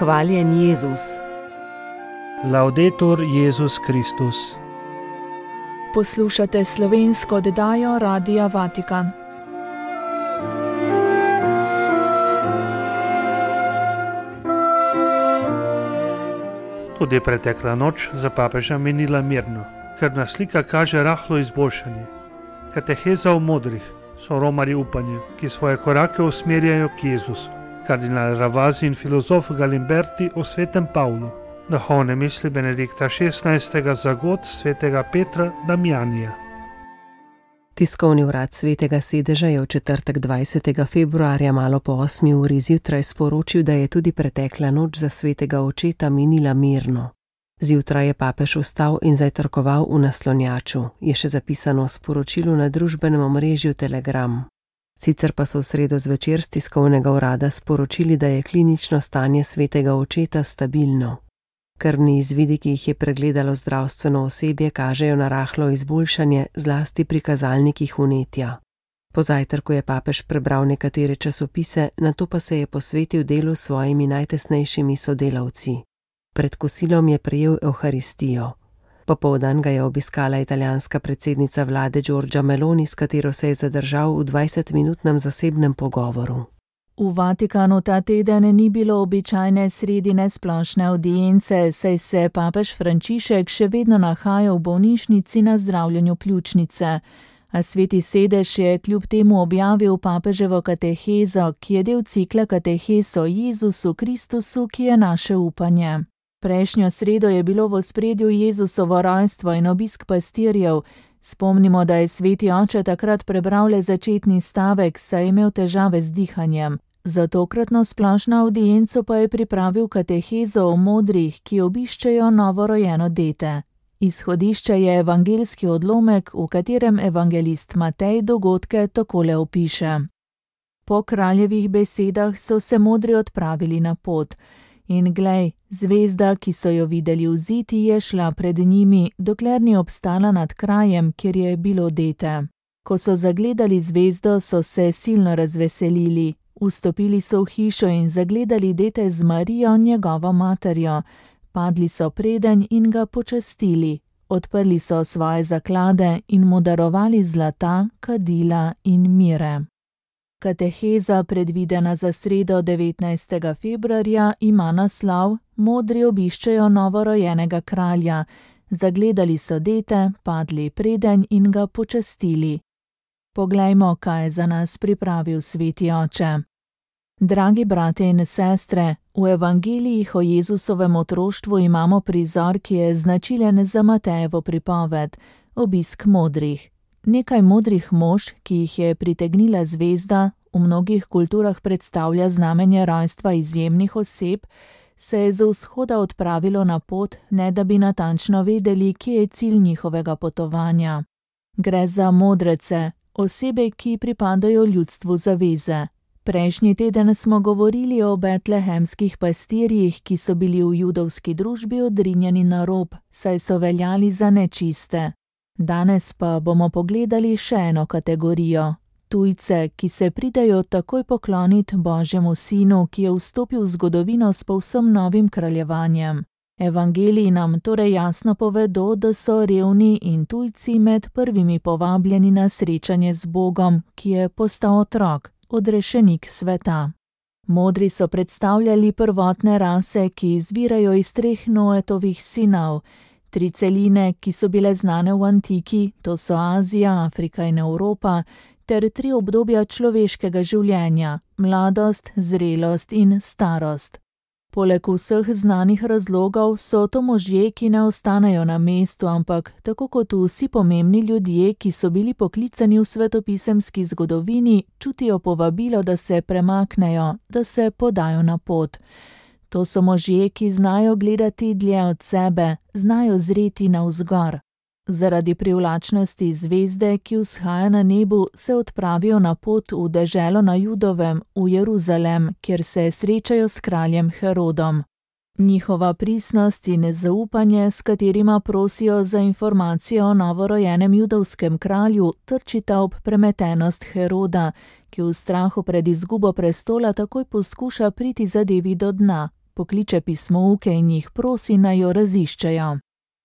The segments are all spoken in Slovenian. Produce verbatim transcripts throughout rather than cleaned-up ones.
Hvaljen Jezus. Laudetur Jezus Kristus. Poslušate slovensko oddajo Radia Vatikan. Tudi pretekla noč za papeža minila mirno, krvna slika kaže rahlo izboljšanje. Kateheza v modrih so romarji upanja, ki svoje korake usmerjajo k Jezusu. Kardinal Ravasi in filozof Galimberti o svetem Pavlu. Duhovne misli Benedikta šestnajstega za god svetega Petra Damjanija. Tiskovni urad Svetega sedeža je v četrtek dvajsetega februarja malo po osmi uri zjutraj sporočil, da je tudi pretekla noč za svetega očeta minila mirno. Zjutraj je papež vstal in zajtrkoval v naslonjaču, je še zapisano v sporočilu na družbenem omrežju Telegram. Sicer pa so v sredo zvečer z tiskovnega urada sporočili, da je klinično stanje svetega očeta stabilno. Krvni izvidi, ki jih je pregledalo zdravstveno osebje, kažejo na rahlo izboljšanje, zlasti pri kazalnikih vnetja. Po zajtrku je papež prebral nekatere časopise, nato pa se je posvetil delu s svojimi najtesnejšimi sodelavci. Pred kosilom je prejel evharistijo. Popoldan ga je obiskala italijanska predsednica vlade Giorgia Meloni, s katero se je zadržal v dvajsetminutnem zasebnem pogovoru. V Vatikanu ta teden ni bilo običajne sredine splošne avdience, saj se papež Frančišek še vedno nahaja v bolnišnici na zdravljenju pljučnice. A Sveti sedež je kljub temu objavil papeževo katehezo, ki je del cikla katehez o Jezusu Kristusu, ki je naše upanje. Prejšnjo sredo je bilo v ospredju Jezusovo rojstvo in obisk pastirjev. Spomnimo, da je sveti oče takrat prebral le začetni stavek, saj je imel težave z dihanjem. Za tokratno splošno avdienco pa je pripravil katehezo o modrih, ki obiščejo novorojeno dete. Izhodišče je evangeljski odlomek, v katerem evangelist Matej dogodke takole opiše. Po kraljevih besedah so se modri odpravili na pot. In glej, zvezda, ki so jo videli v ziti, je šla pred njimi, dokler ni obstala nad krajem, kjer je bilo dete. Ko so zagledali zvezdo, so se silno razveselili. Vstopili so v hišo in zagledali dete z Marijo, njegovo materjo. Padli so predenj in ga počastili. Odprli so svoje zaklade in mu darovali zlata, kadila in mire. Kateheza, predvidena za sredo devetnajstega februarja, ima naslov Modri obiščejo novorojenega kralja. Zagledali so dete, padli predenj in ga počastili. Poglejmo, kaj je za nas pripravil sveti oče. Dragi brate in sestre, v evangelijih o Jezusovem otroštvu imamo prizor, ki je značilen za Matejevo pripoved, obisk modrih. Nekaj modrih mož, ki jih je pritegnila zvezda, v mnogih kulturah predstavlja znamenje rojstva izjemnih oseb, se je z vzhoda odpravilo na pot, ne da bi natančno vedeli, kje je cilj njihovega potovanja. Gre za modrece, osebe, ki pripadajo ljudstvu zaveze. Prejšnji teden smo govorili o betlehemskih pastirjih, ki so bili v judovski družbi odrinjeni na rob, saj so veljali za nečiste. Danes pa bomo pogledali še eno kategorijo. Tujce, ki se pridejo takoj pokloniti Božjemu sinu, ki je vstopil v zgodovino s povsem novim kraljevanjem. Evangeliji nam torej jasno povedo, da so revni in tujci med prvimi povabljeni na srečanje z Bogom, ki je postal otrok, odrešenik sveta. Modri so predstavljali prvotne rase, ki izvirajo iz treh Noetovih sinov. Tri celine, ki so bile znane v antiki, to so Azija, Afrika in Evropa, ter tri obdobja človeškega življenja, mladost, zrelost in starost. Poleg vseh znanih razlogov so to možje, ki ne ostanejo na mestu, ampak tako kot vsi pomembni ljudje, ki so bili poklicani v svetopisemski zgodovini, čutijo povabilo, da se premaknejo, da se podajo na pot. To so možje, ki znajo gledati dlje od sebe, znajo zreti navzgor. Zaradi privlačnosti zvezde, ki vzhaja na nebu, se odpravijo na pot v deželo na Judovem, v Jeruzalem, kjer se srečajo s kraljem Herodom. Njihova pristnost in zaupanje, s katerima prosijo za informacije o novorojenem judovskem kralju, trčita ob premetenost Heroda, ki v strahu pred izgubo prestola takoj poskuša priti zadevi do dna. pokliče pismouke in jih prosi, naj jo raziščejo.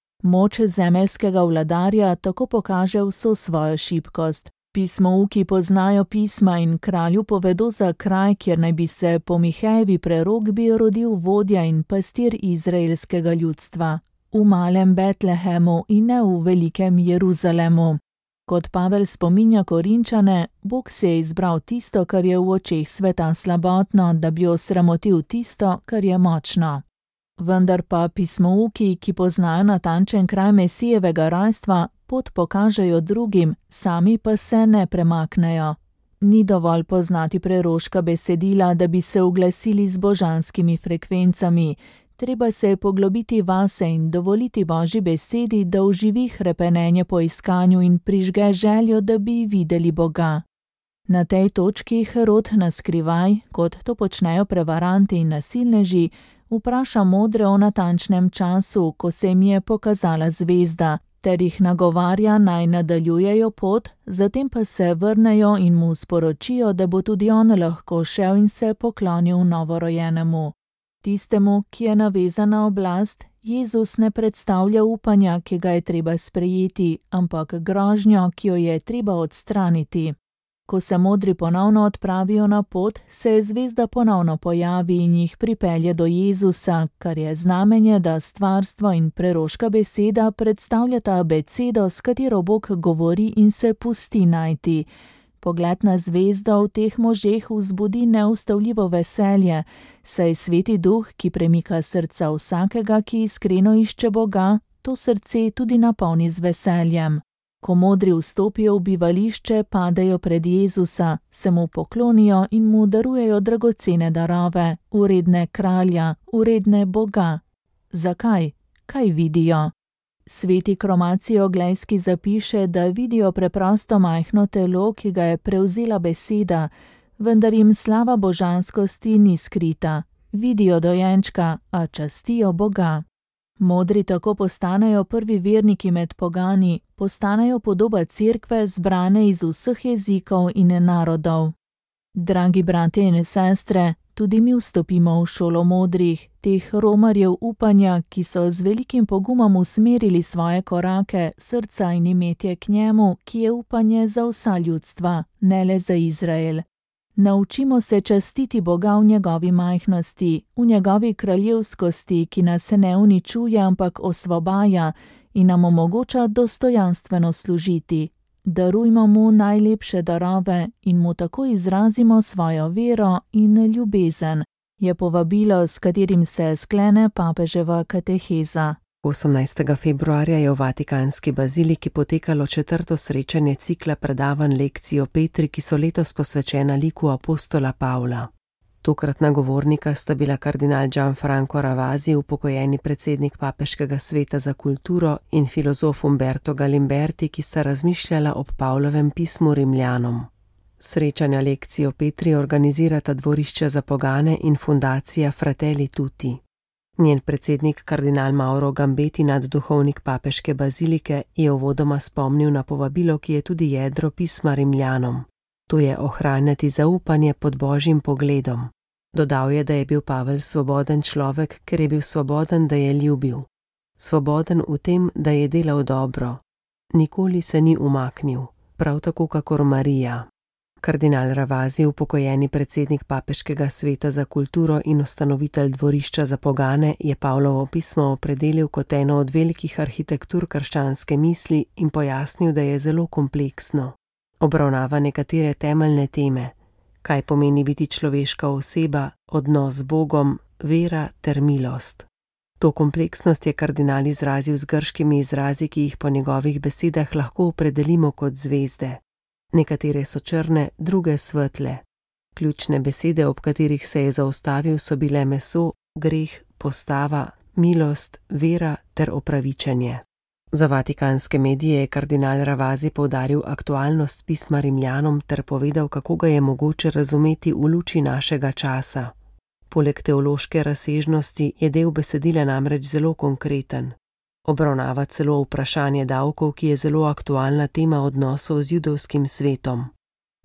Moč zemeljskega vladarja tako pokaže vso svojo šibkost. Pismouki poznajo pisma in kralju povedo za kraj, kjer naj bi se po Mihejevi prerokbi rodil vodja in pastir izraelskega ljudstva, v malem Betlehemu in ne v velikem Jeruzalemu. Kot Pavel spominja Korinčane, Bog se je izbral tisto, kar je v očeh sveta slabotno, da bi osramotil tisto, kar je močno. Vendar pa pismouki, ki poznajo natančen kraj Mesijevega rojstva, pot pokažejo drugim, sami pa se ne premaknejo. Ni dovolj poznati preroška besedila, da bi se uglasili z božanskimi frekvencami. Treba se je poglobiti vase in dovoliti Božji besedi, da oživi hrepenenje po iskanju in prižge željo, da bi videli Boga. Na tej točki Herod naskrivaj, kot to počnejo prevaranti in nasilneži, vpraša modre o natančnem času, ko se jim je pokazala zvezda, ter jih nagovarja, naj nadaljujejo pot, zatem pa se vrnejo in mu sporočijo, da bo tudi on lahko šel in se poklonil novorojenemu. Tistemu, ki je navezan na oblast, Jezus ne predstavlja upanja, ki ga je treba sprejeti, ampak grožnjo, ki jo je treba odstraniti. Ko se modri ponovno odpravijo na pot, se zvezda ponovno pojavi in jih pripelje do Jezusa, kar je znamenje, da stvarstvo in preroška beseda predstavljata abecedo, s katero Bog govori in se pusti najti. Pogled na zvezdo v teh možeh vzbudi neustavljivo veselje, saj Sveti Duh, ki premika srca vsakega, ki iskreno išče Boga, to srce tudi napolni z veseljem. Ko modri vstopijo v bivališče, padejo pred Jezusa, se mu poklonijo in mu darujejo dragocene darove, vredne kralja, vredne Boga. Zakaj? Kaj vidijo? Sveti Kromacijo Glejski zapiše, da vidijo preprosto majhno telo, ki ga je prevzela beseda, vendar jim slava božanskosti ni skrita. Vidijo dojenčka, a častijo Boga. Modri tako postanejo prvi verniki med pogani, postanejo podoba cerkve zbrane iz vseh jezikov in narodov. Dragi bratje in sestre, tudi mi vstopimo v šolo modrih, teh romarjev upanja, ki so z velikim pogumom usmerili svoje korake, srca in imetje k njemu, ki je upanje za vsa ljudstva, ne le za Izrael. Naučimo se častiti Boga v njegovi majhnosti, v njegovi kraljevskosti, ki nas ne uničuje, ampak osvobaja in nam omogoča dostojanstveno služiti. Darujmo mu najlepše darove in mu tako izrazimo svojo vero in ljubezen, je povabilo, s katerim se sklene papeževa kateheza. osemnajstega februarja je v Vatikanski baziliki potekalo četrto srečanje cikla predavanj lekcijo Petri, ki so letos posvečena liku apostola Pavla. Tokratna govornika sta bila kardinal Gianfranco Ravasi, upokojeni predsednik Papeškega sveta za kulturo, in filozof Umberto Galimberti, ki sta razmišljala ob Pavlovem pismu Rimljanom. Srečanja lekcijo Petri organizirata Dvorišče za pogane in fundacija Fratelli Tutti. Njen predsednik kardinal Mauro Gambeti, nadduhovnik Papeške bazilike, je uvodoma spomnil na povabilo, ki je tudi jedro pisma Rimljanom. To je ohranjati zaupanje pod Božjim pogledom. Dodal je, da je bil Pavel svoboden človek, ker je bil svoboden, da je ljubil. Svoboden v tem, da je delal dobro. Nikoli se ni umaknil, prav tako kakor Marija. Kardinal Ravasi, upokojeni predsednik Papeškega sveta za kulturo in ustanovitelj Dvorišča za pogane, je Pavlovo pismo opredelil kot eno od velikih arhitektur krščanske misli in pojasnil, da je zelo kompleksno. Obravnava nekatere temeljne teme, kaj pomeni biti človeška oseba, odnos z Bogom, vera ter milost. To kompleksnost je kardinal izrazil z grškimi izrazi, ki jih po njegovih besedah lahko opredelimo kot zvezde. Nekatere so črne, druge svetle. Ključne besede, ob katerih se je zaustavil, so bile meso, greh, postava, milost, vera ter opravičenje. Za vatikanske medije je kardinal Ravasi poudaril aktualnost pisma Rimljanom ter povedal, kako ga je mogoče razumeti v luči našega časa. Poleg teološke razsežnosti je del besedila namreč zelo konkreten. Obravnava celo vprašanje davkov, ki je zelo aktualna tema odnosov z judovskim svetom.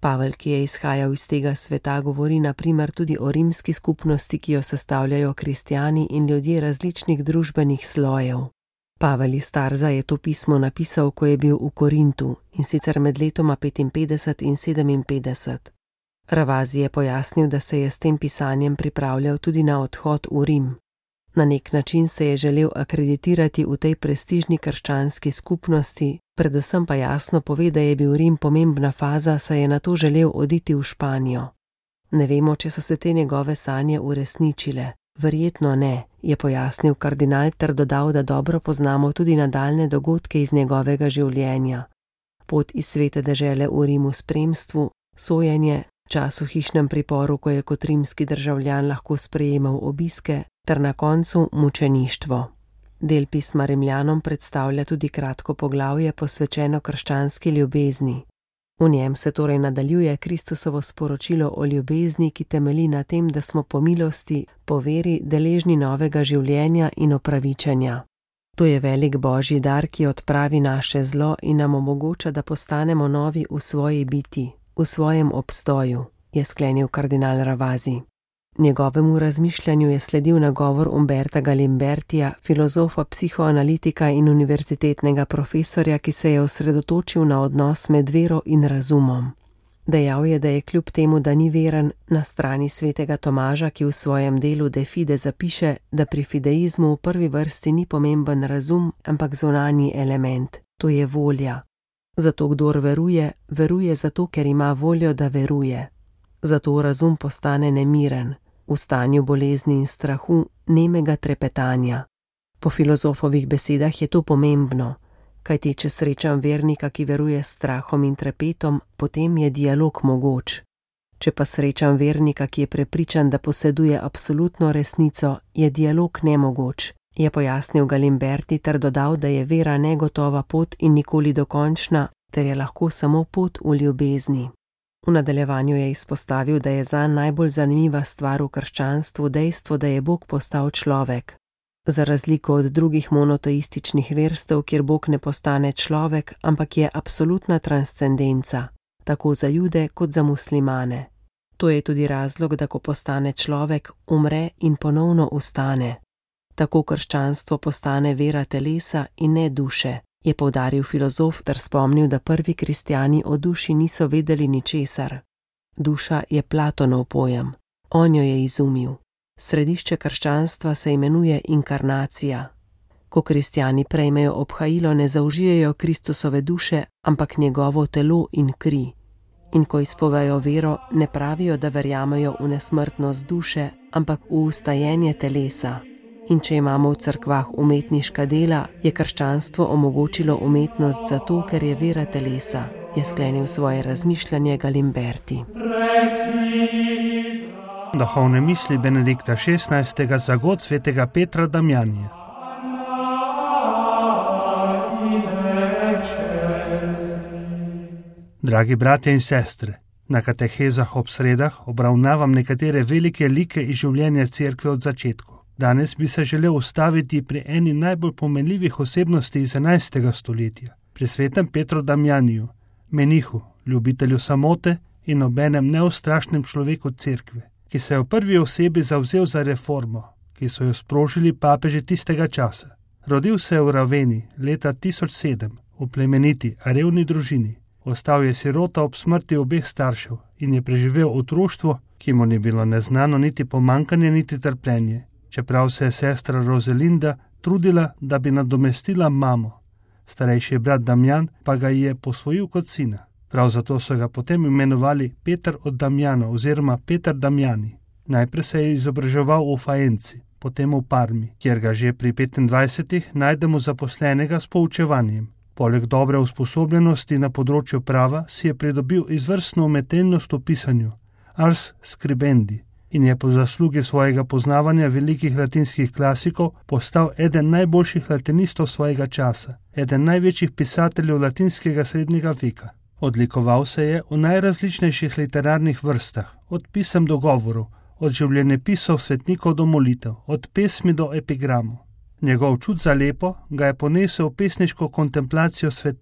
Pavel, ki je izhajal iz tega sveta, govori na primer tudi o rimski skupnosti, ki jo sestavljajo kristjani in ljudje različnih družbenih slojev. Pavel iz Tarza je to pismo napisal, ko je bil v Korintu, in sicer med letoma petinpetdeset in sedeminpetdeset. Ravazi je pojasnil, da se je s tem pisanjem pripravljal tudi na odhod v Rim. Na nek način se je želel akreditirati v tej prestižni krščanski skupnosti, predvsem pa jasno pove, da je bil Rim pomembna faza, saj je nato želel oditi v Španijo. Ne vemo, če so se te njegove sanje uresničile. Verjetno ne, je pojasnil kardinal ter dodal, da dobro poznamo tudi nadaljne dogodke iz njegovega življenja. Pot iz svete dežele v Rim v spremstvu, sojenje, čas v hišnem priporu, ko je kot rimski državljan lahko sprejemal obiske, ter na koncu mučeništvo. Del pisma Rimljanom predstavlja tudi kratko poglavje posvečeno krščanski ljubezni. V njem se torej nadaljuje Kristusovo sporočilo o ljubezni, ki temelji na tem, da smo po milosti, po veri deležni novega življenja in opravičenja. To je velik božji dar, ki odpravi naše zlo in nam omogoča, da postanemo novi v svoji biti, v svojem obstoju, je sklenil kardinal Ravazi. Njegovemu razmišljanju je sledil nagovor Umberta Galimbertija, filozofa, psihoanalitika in univerzitetnega profesorja, ki se je osredotočil na odnos med vero in razumom. Dejal je, da je kljub temu, da ni veren, na strani svetega Tomaža, ki v svojem delu De Fide zapiše, da pri fideizmu v prvi vrsti ni pomemben razum, ampak zunanji element, to je volja. Zato kdor veruje, veruje zato, ker ima voljo, da veruje. Zato razum postane nemiren, v stanju bolezni in strahu, nemega trepetanja. Po filozofovih besedah je to pomembno, kajti če srečam vernika, ki veruje s strahom in trepetom, potem je dialog mogoč. Če pa srečam vernika, ki je prepričan, da poseduje absolutno resnico, je dialog nemogoč, je pojasnil Galimberti ter dodal, da je vera negotova pot in nikoli dokončna, ter je lahko samo pot v ljubezni. V nadaljevanju je izpostavil, da je zanj najbolj zanimiva stvar v krščanstvu dejstvo, da je Bog postal človek. Za razliko od drugih monoteističnih verstev, kjer Bog ne postane človek, ampak je absolutna transcendenca, tako za Jude kot za muslimane. To je tudi razlog, da ko postane človek, umre in ponovno ustane. Tako krščanstvo postane vera telesa in ne duše, je poudaril filozof ter spomnil, da prvi kristjani o duši niso vedeli ničesar. Duša je Platonov pojem, on jo je izumil. Središče krščanstva se imenuje inkarnacija. Ko kristjani prejmejo obhajilo, ne zaužijejo Kristusove duše, ampak njegovo telo in kri. In ko izpovejo vero, ne pravijo, da verjamejo v nesmrtnost duše, ampak v ustajenje telesa. In če imamo v cerkvah umetniška dela, je krščanstvo omogočilo umetnost zato, ker je vera telesa, je sklenil svoje razmišljanje Galimberti. Duhovne misli Benedikta šestnajstega za god svetega Petra Damjanija. Dragi bratje in sestre, na katehezah ob sredah obravnavam nekatere velike like iz življenja cerkve od začetkov. Danes bi se želel ustaviti pri eni najbolj pomenljivih osebnosti iz enajstega stoletja, pri svetem Petru Damjaniju, menihu, ljubitelju samote in obenem neustrašnem človeku cerkve, ki se je v prvi osebi zavzel za reformo, ki so jo sprožili papeži tistega časa. Rodil se je v Raveni leta tisoč sedem v plemeniti, a revni družini. Ostal je sirota ob smrti obeh staršev in je preživel otroštvo, ki mu ni bilo neznano niti pomankanje, niti trpljenje, čeprav se je sestra Rozelinda trudila, da bi nadomestila mamo. Starejši brat Damjan pa ga je posvojil kot sina. Prav zato so ga potem imenovali Peter od Damjana oziroma Peter Damjani. Najprej se je izobraževal v Faenci, potem v Parmi, kjer ga že pri petindvajsetih najdemo zaposlenega s poučevanjem. Poleg dobre usposobljenosti na področju prava si je pridobil izvrstno umetelnost v pisanju, ars scribendi, in je po zaslugi svojega poznavanja velikih latinskih klasikov postal eden najboljših latinistov svojega časa, eden največjih pisateljev latinskega srednjega veka. Odlikoval se je v najrazličnejših literarnih vrstah, od pisem do govorov, od življenjepisov svetnikov do molitev, od pesmi do epigramov. Njegov čut za lepo ga je ponesel v pesniško kontemplacijo sveta.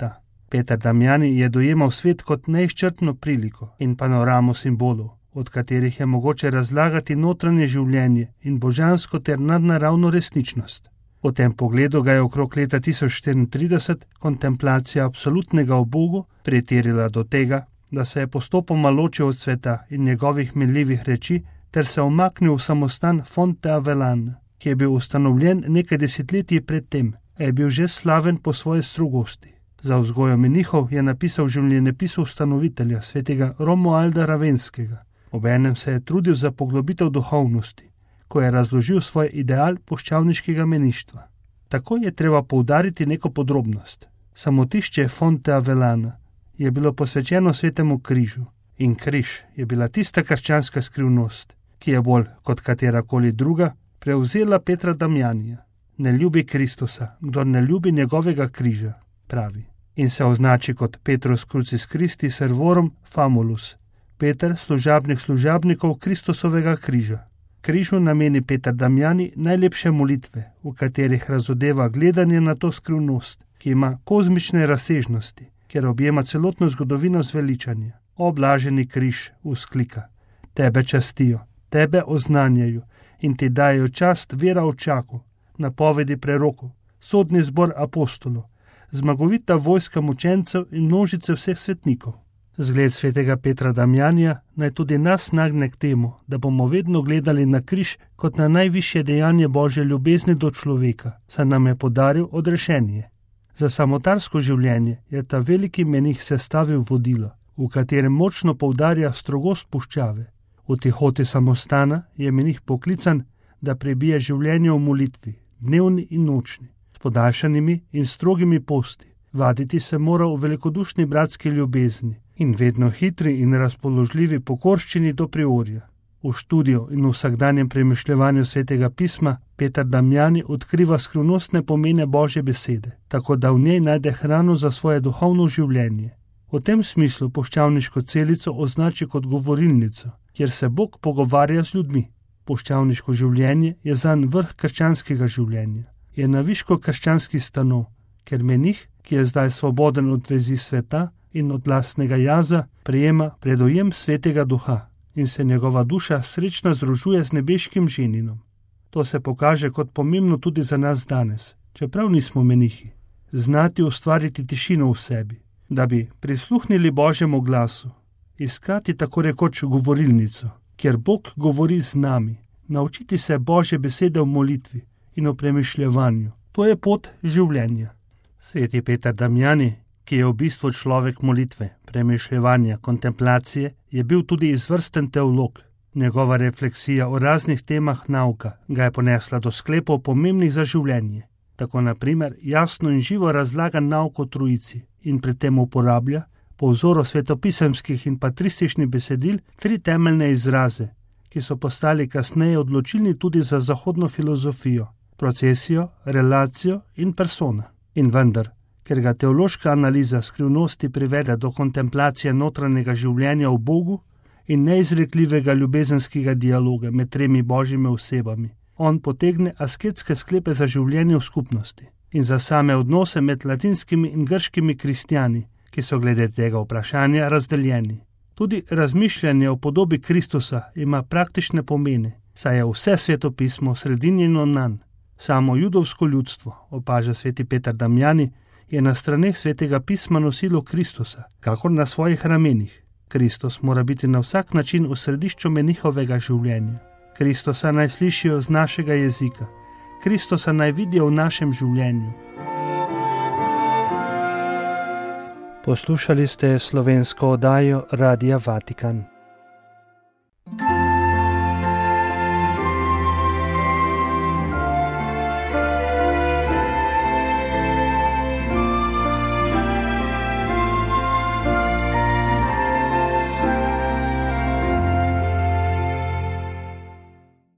Peter Damjani je dojemal svet kot neizčrpno priliko in panoramo simbolov, od katerih je mogoče razlagati notranje življenje in božansko ter nadnaravno resničnost. V tem pogledu ga je okrog leta tisoč štiriintrideset kontemplacija absolutnega o Bogu pretirila do tega, da se je postopoma ločil od sveta in njegovih minljivih reči ter se umaknil v samostan Fonte Avellan, ki je bil ustanovljen nekaj desetletij pred tem, a je bil že slaven po svoji strogosti. Za vzgojo menihov je napisal življenjepis ustanovitelja, svetega Romualda Ravenskega. Obenem se je trudil za poglobitev duhovnosti, ko je razložil svoj ideal puščavniškega meništva. Tako je treba poudariti neko podrobnost. Samotišče Fonte Avellana je bilo posvečeno svetemu križu in križ je bila tista krščanska skrivnost, ki je bolj kot katerakoli druga prevzela Petra Damjanija. Ne ljubi Kristusa, kdor ne ljubi njegovega križa, pravi, in se označi kot Petrus crucis Christi servorum famulus, Peter, služabnik služabnikov Kristusovega križa. Križu nameni Peter Damjani najlepše molitve, v katerih razodeva gledanje na to skrivnost, ki ima kozmične razsežnosti, ker objema celotno zgodovino zveličanja. O blaženi križ, vzklika, tebe častijo, tebe oznanjajo in ti dajo čast vera očaku, napovedi prerokov, sodni zbor apostolov, zmagovita vojska mučencev in množice vseh svetnikov. Zgled svetega Petra Damjanija naj tudi nas nagne k temu, da bomo vedno gledali na križ kot na najvišje dejanje Božje ljubezni do človeka, saj nam je podaril odrešenje. Za samotarsko življenje je ta veliki menih sestavil vodilo, v katerem močno poudarja strogost puščave. V tihoti samostana je menih poklican, da prebije življenje v molitvi, dnevni in nočni, s podaljšanimi in strogimi posti. Vaditi se mora v velikodušni bratski ljubezni in vedno hitri in razpoložljivi pokorščini do priorja. V študiju in v vsakdanjem premišljevanju svetega pisma Peter Damjani odkriva skrivnostne pomene Božje besede, tako da v njej najde hrano za svoje duhovno življenje. V tem smislu puščavniško celico označi kot govorilnico, kjer se Bog pogovarja z ljudmi. Puščavniško življenje je zanj vrh krščanskega življenja. Je naviško krščanskih stanov, ker menih, ki je zdaj svoboden od vezi sveta in od lastnega jaza, prejema predojem svetega duha in se njegova duša srečna združuje z nebeškim ženinom. To se pokaže kot pomembno tudi za nas danes, čeprav nismo menihi. Znati ustvariti tišino v sebi, da bi prisluhnili Božjemu glasu, iskati tako rekoč govorilnico, kjer Bog govori z nami, naučiti se Božje besede v molitvi in v premišljevanju. To je pot življenja. Sveti Peter Damjani, ki je v bistvu človek molitve, premišljevanja, kontemplacije, je bil tudi izvrsten teolog. Njegova refleksija o raznih temah nauka ga je ponesla do sklepov pomembnih za življenje. Tako na primer jasno in živo razlaga nauk o Trojici in pri tem uporablja, po vzoru svetopisemskih in patrističnih besedil, tri temeljne izraze, ki so postali kasneje odločilni tudi za zahodno filozofijo: procesijo, relacijo in persona. In vendar, ker ga teološka analiza skrivnosti privede do kontemplacije notranjega življenja v Bogu in neizrekljivega ljubezenskega dialoga med tremi božjimi osebami, on potegne asketske sklepe za življenje v skupnosti in za same odnose med latinskimi in grškimi kristjani, ki so glede tega vprašanja razdeljeni. Tudi razmišljanje o podobi Kristusa ima praktične pomene, saj je vse svetopismo sredinjeno nanj. Samo judovsko ljudstvo, opaža sveti Peter Damjani, je na straneh svetega pisma nosilo Kristusa, kakor na svojih ramenih. Kristus mora biti na vsak način v središču menihovega življenja. Kristusa naj slišijo z našega jezika. Kristusa naj vidijo v našem življenju. Poslušali ste slovensko oddajo Radia Vatikan.